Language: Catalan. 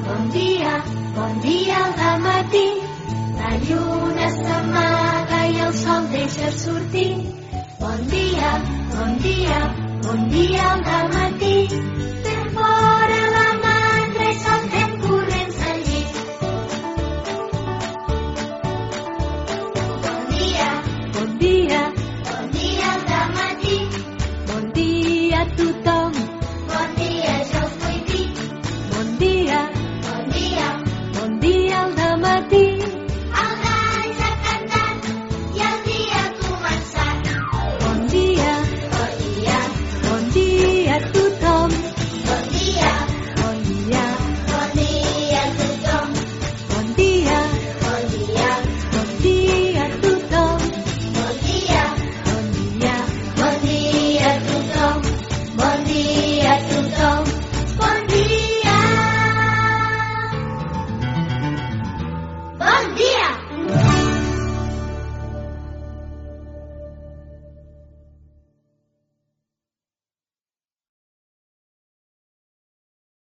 bon dia al dematí. La lluna s'amaga i el sol deixa sortir. Bon dia al dematí. Ben fora